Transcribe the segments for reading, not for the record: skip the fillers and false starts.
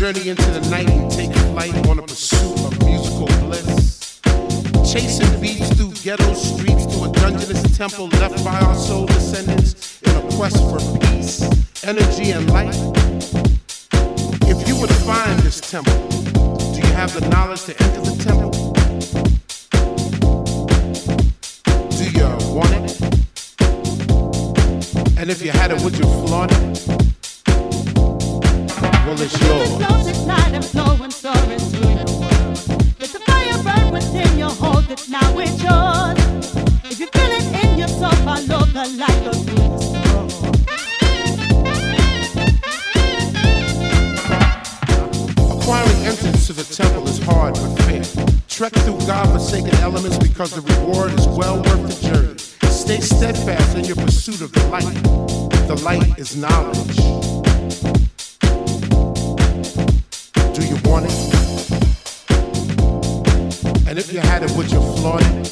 journey into the night and take flight on a pursuit of musical bliss. Chasing beats through ghetto streets to a dungeonous temple left by our soul descendants in a quest for peace, energy, and light. If you were to find this temple, do you have the knowledge to enter the temple? Do you want it? And if you had it, would you flaunt it? Well, it's yours. Ignite and flow and soar into your world. Let the fire burn within you, hold it, now it's yours. If you feel it in your soul, follow the light, go through the storm. Acquiring entrance to the temple is hard but fair. Trek through God-forsaken elements because the reward is well worth the journey. Stay steadfast in your pursuit of the light. The light is knowledge. Do you want it? And if you had it, would you flaunt it?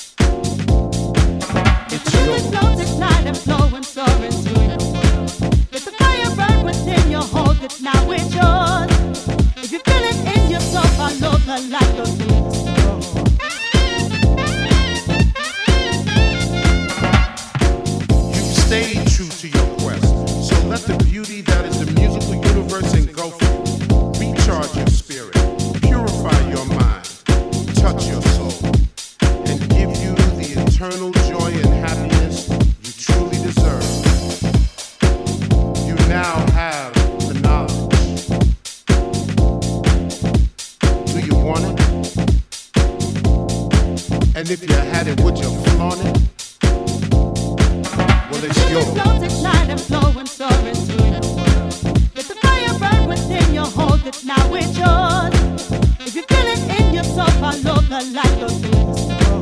It's yours. Ignite and flow and soar into your world. Let the fire burn within you, hold it, now it's yours. If you feel it in your soul, follow the light, go through the storm. You've stayed true to your quest, so let the beauty that is the musical universe engulf you. Recharge your spirit, purify your mind, touch your soul, and give you the eternal joy and happiness you truly deserve. You now have the knowledge. Do you want it? And if you had it, would you flaunt it? Well, it's yours. Ignite and flow and soar into your world. Let the fire burn within you, hold it, now it's yours. If you feel it in your soul, follow the light, go through the storm.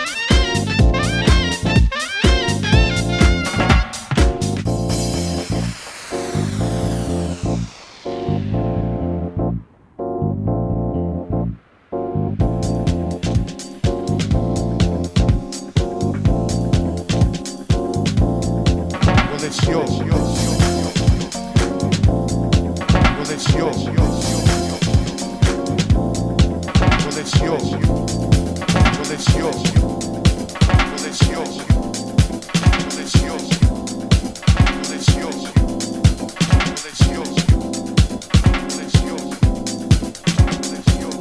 Well, it's yours. Well, it's yours. Well, it's yours. Well, it's yours. Well, it's yours. Well, it's yours. Well, it's yours. Well, it's yours. Well, it's yours. Well, it's yours.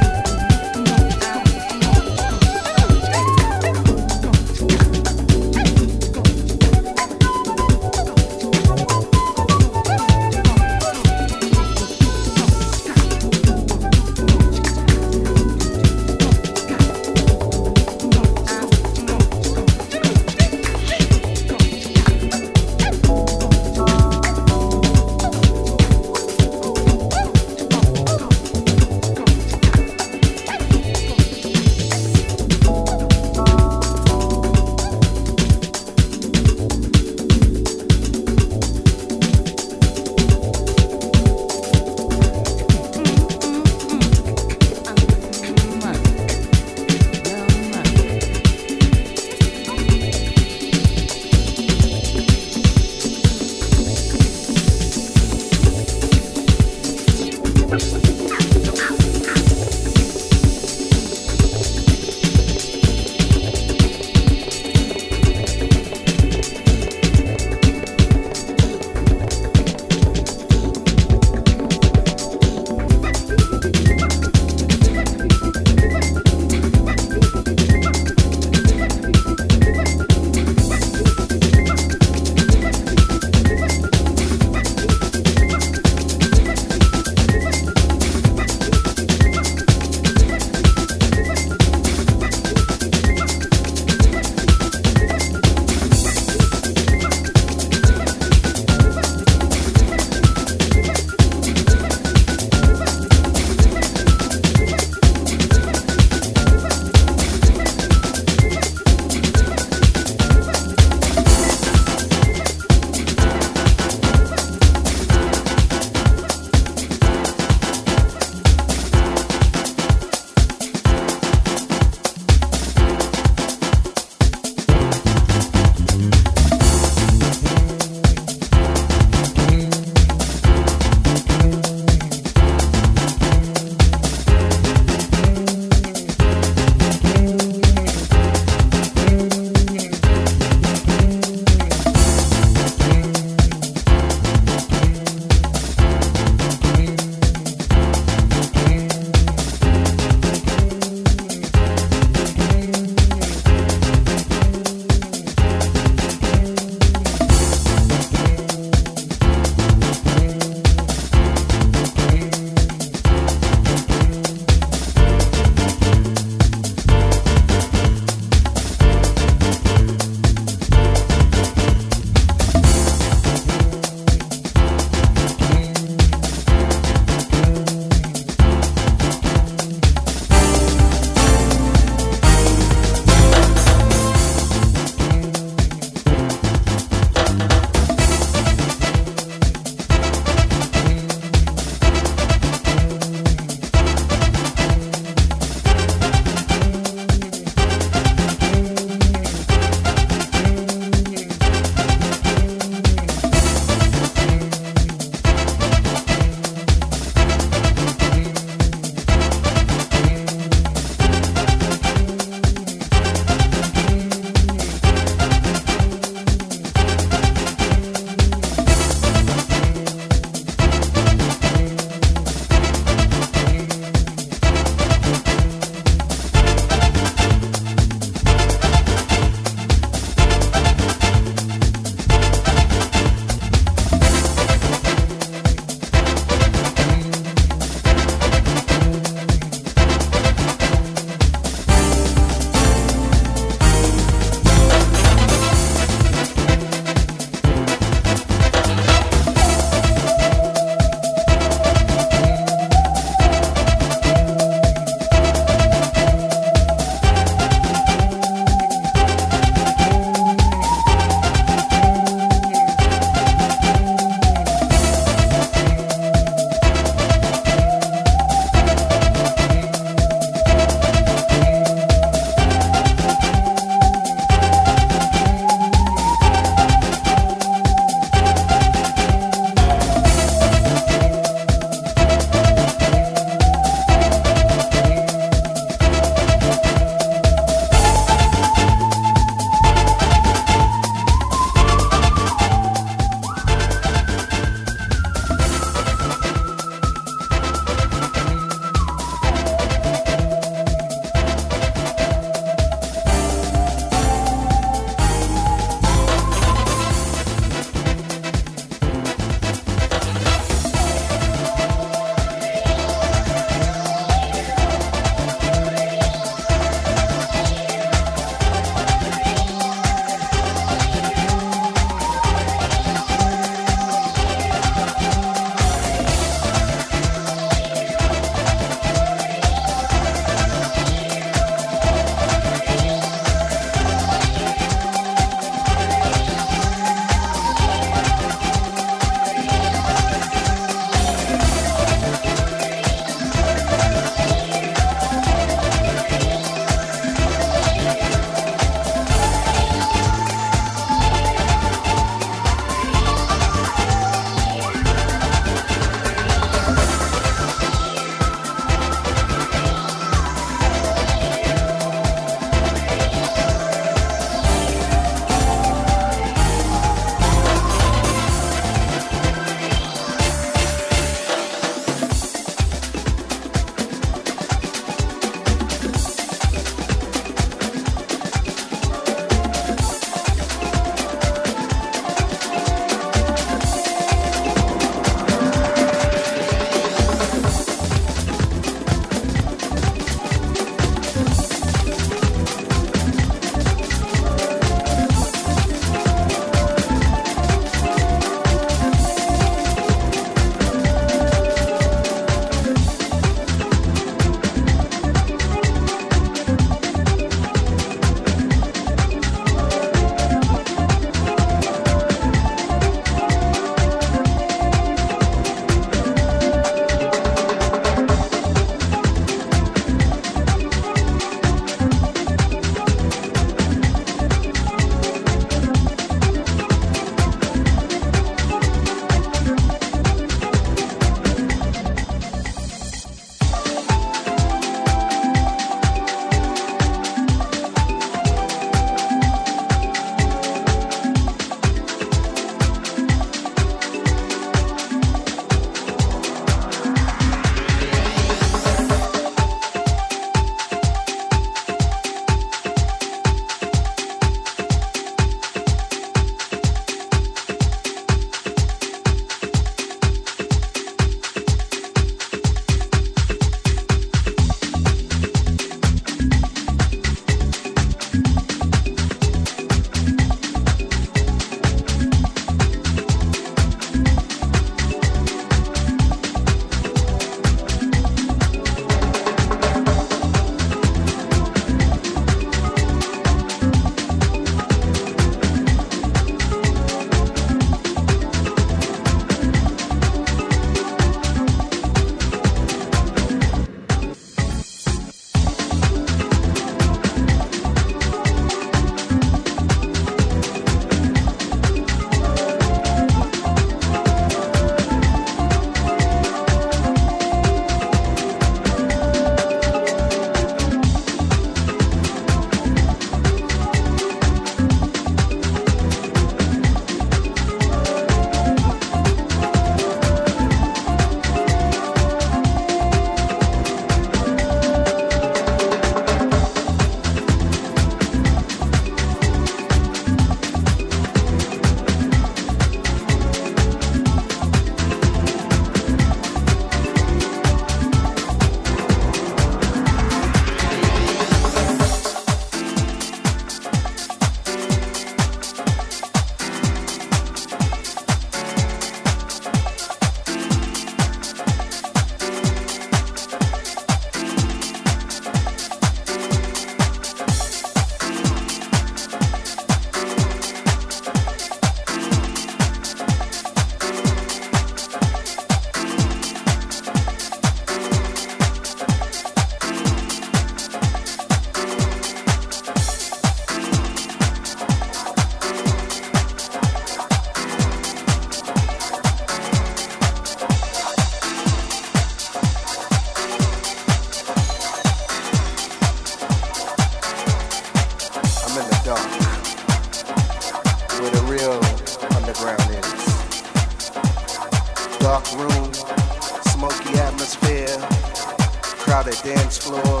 room, smoky atmosphere, crowded dance floor.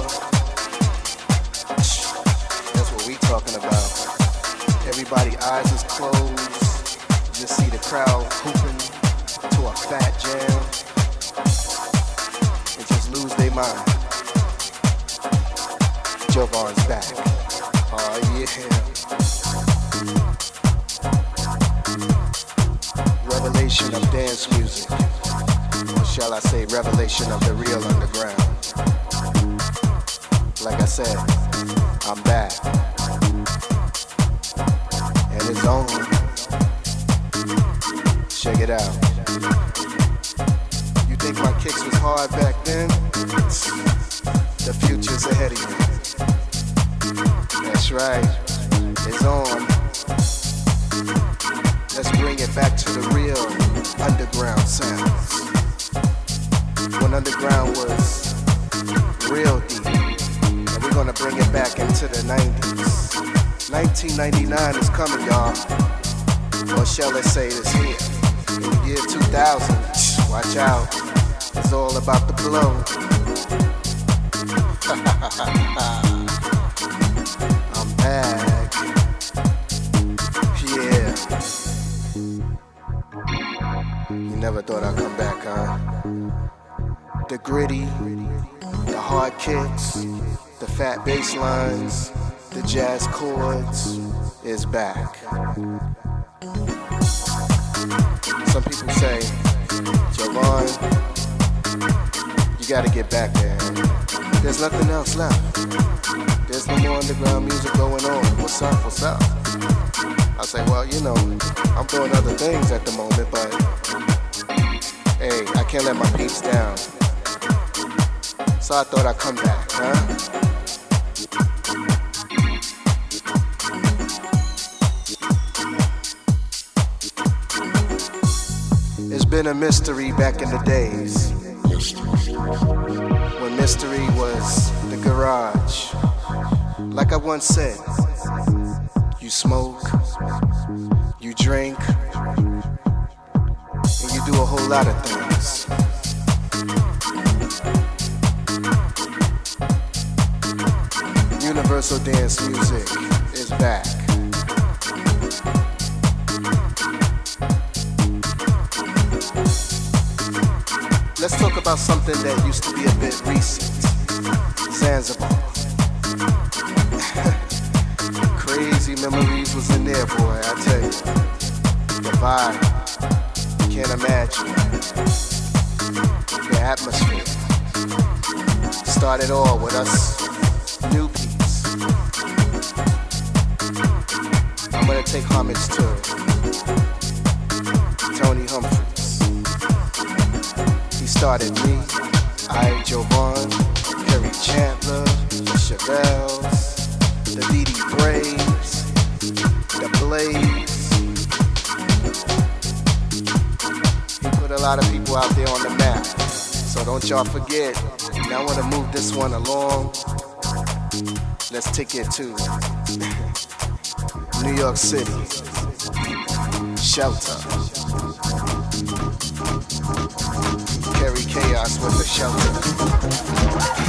That's what we talking about. Everybody eyes is closed. Just see the crowd hooping to a fat jam and just lose their mind. Jovan's back. Oh yeah. Revelation of dance music. Or shall I say revelation of the real underground. Like I said, I'm back. And it's on. Check it out. You think my kicks was hard back then? The future's ahead of you. That's right. It's on. Let's bring it back to the real underground sounds. When underground was real deep. And we're gonna bring it back into the 90s. 1999 is coming, y'all. Or shall I say it's here. In the year 2000, watch out. It's all about the blow. I'm back. Yeah. You never thought I'd come back, huh? The gritty, the hard kicks, the fat bass lines, the jazz chords is back. Some people say, Jovan, you gotta get back there. There's nothing else left. There's no more underground music going on. What's up, what's up? I say, well, you know, I'm doing other things at the moment, but hey, I can't let my peeps down. So I thought I'd come back, huh? It's been a mystery back in the days when mystery was the garage. Like I once said, you smoke, you drink, and you do a whole lot of things. Universal dance music is back. Let's talk about something that used to be a bit recent. Zanzibar. Crazy memories was in there, boy, I tell you. The vibe, you can't imagine. The atmosphere. Started all with us new peeps. I'm gonna take homage to Tony Humphries. He started me, I, Jovan, Kerry Chandler, the Chevelles, the D.D. Braves, the Blaze. He put a lot of people out there on the map. So don't y'all forget. Now I want to move this one along. Let's take it to New York City. Shelter. Carry chaos with the Shelter.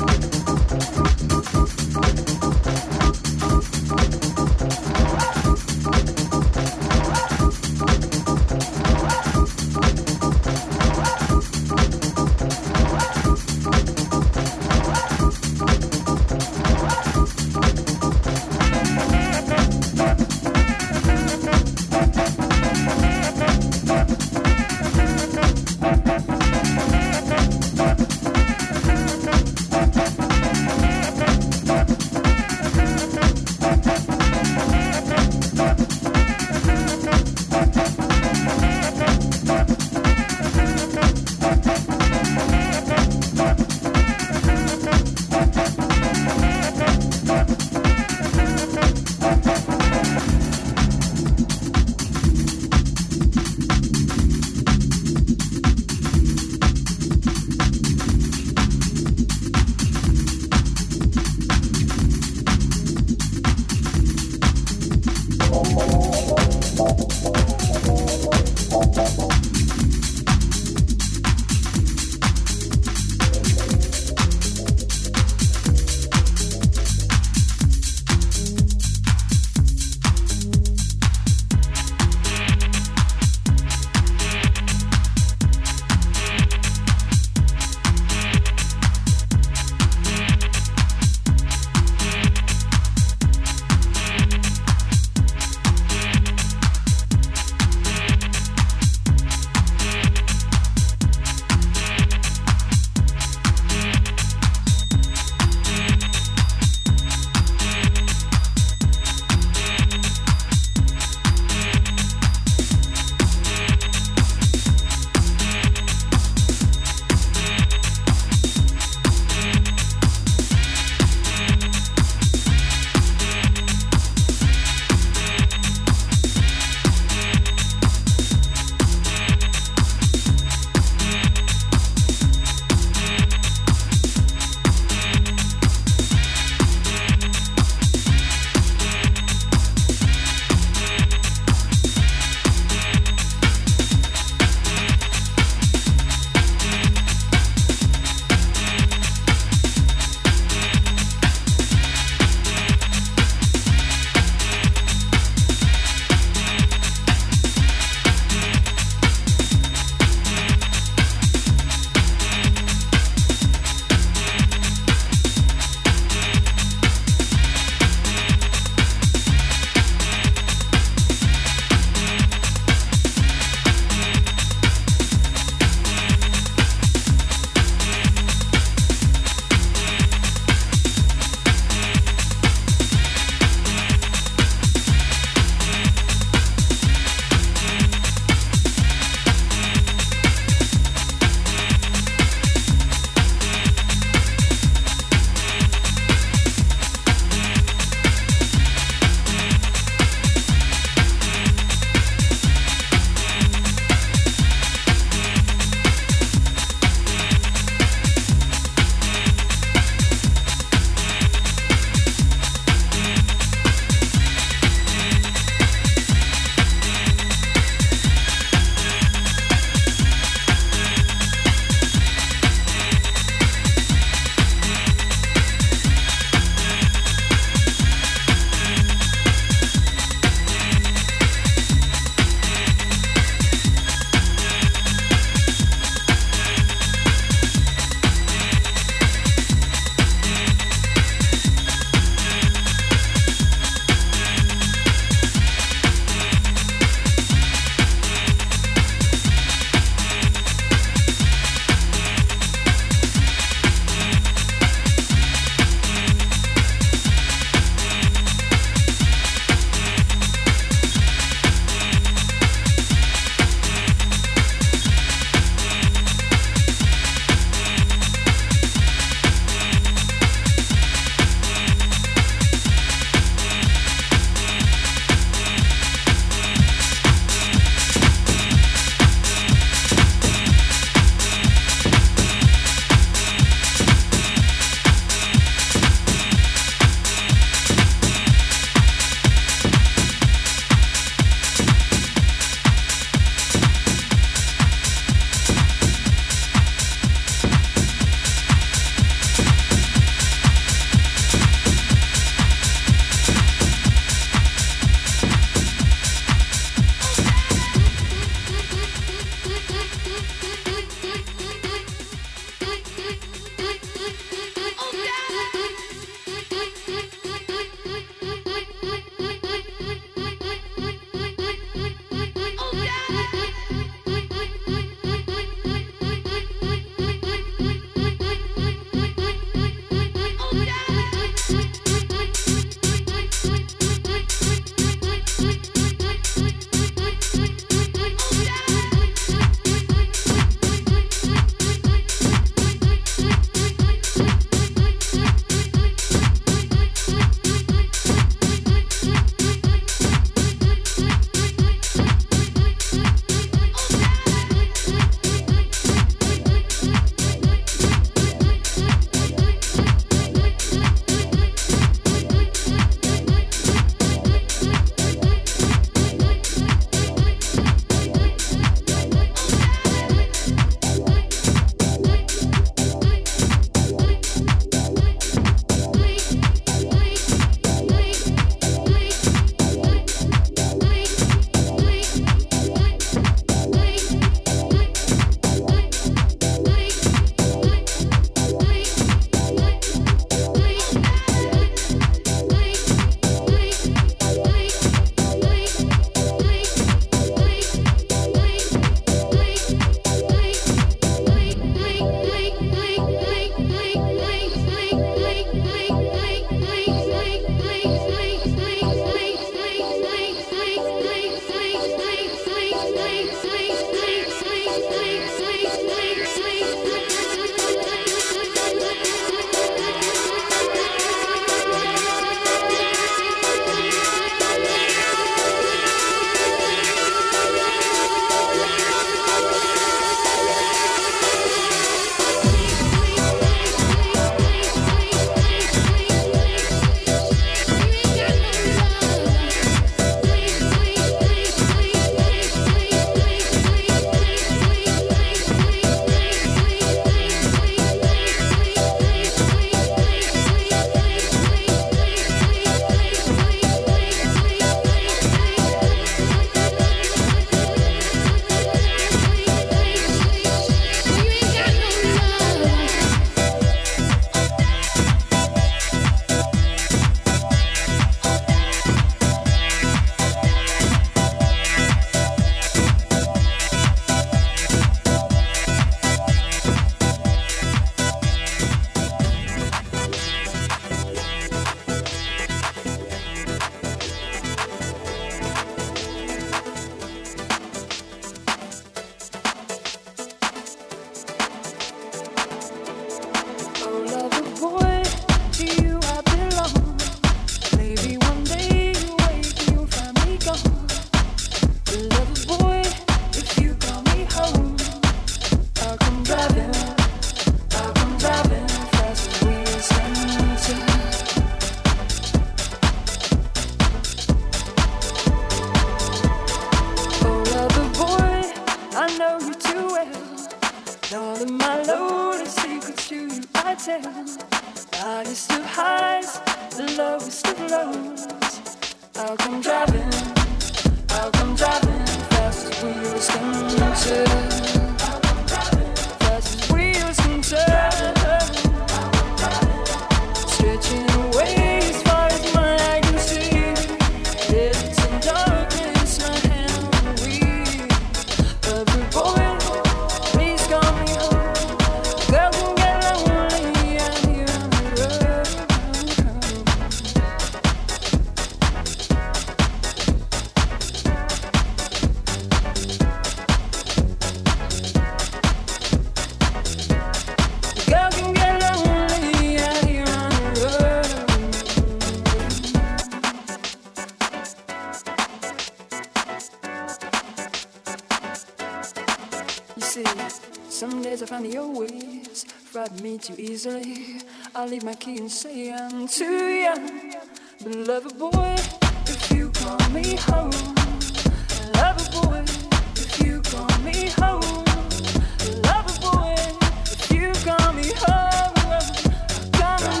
Too easily, I'll leave my key and say I'm too young. But lover boy, if you call me home, lover boy, if you call me home, lover boy, if you call me home, come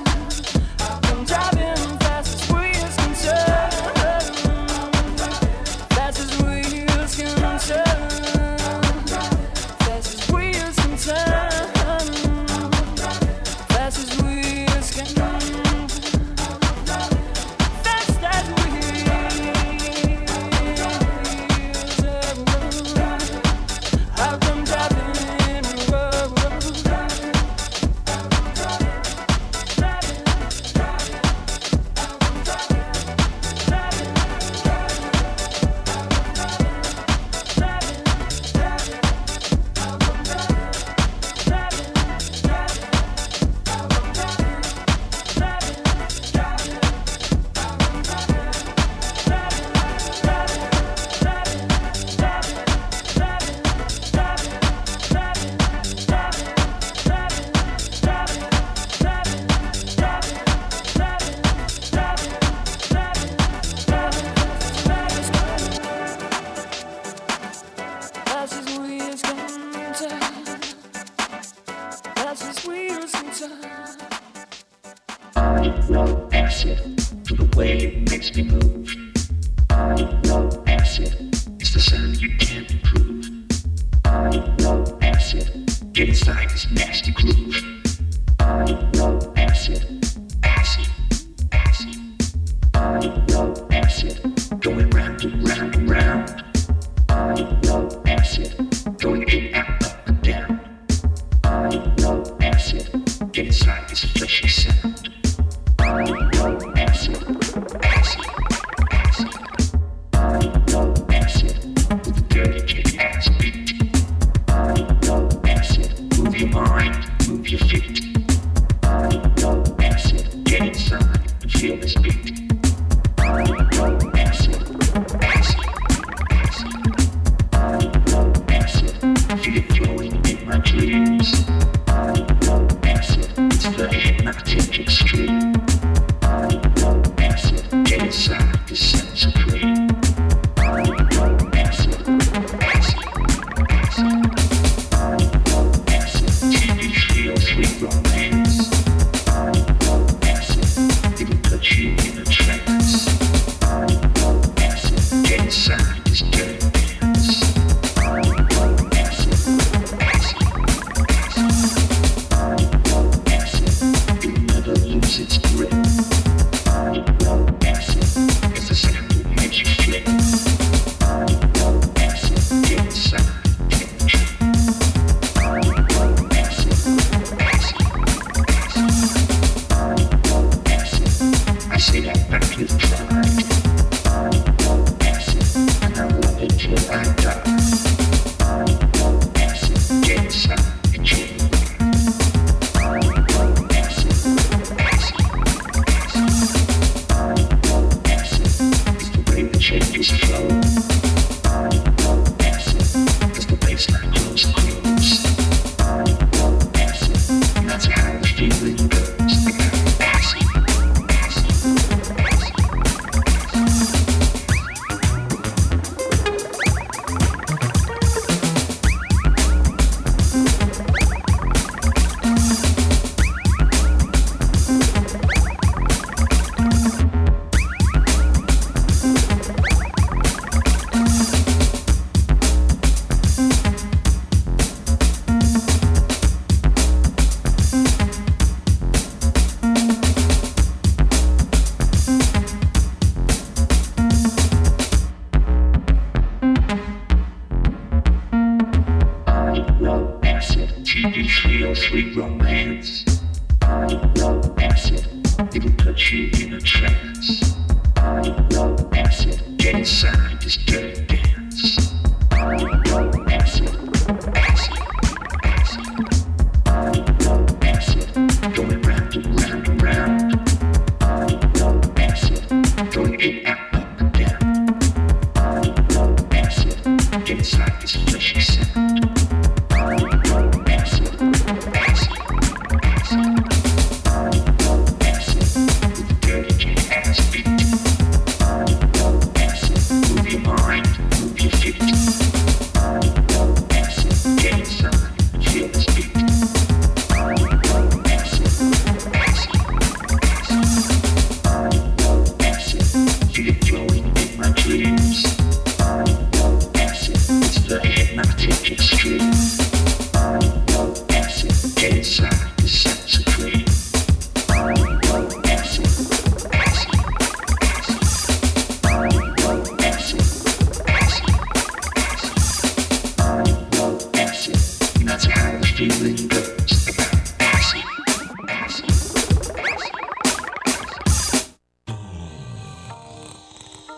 driving fast as wheels can turn, fast as wheels can turn, fast as wheels can turn. It's sweet romance. I love acid, it'll put you in a trance. I love acid, get inside this dirty dance. I love acid, acid, acid. I love acid, going round and round and round. I love acid, going in and up and down. I love acid, get inside this fleshy sound. I love acid, acid, acid. I love acid, with the dirty ass beat. I love acid, move your mind, move your feet. I love acid, get inside, feel this beat. I love acid, acid, acid. I love acid, feel it flowing in my dreams. I love acid, it's the hypnotic extreme. I love acid, get inside the sense of dream. I love acid, acid, acid. I love acid, acid, acid. I love acid, and that's how the feeling goes about acid, acid, acid, acid.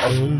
Thank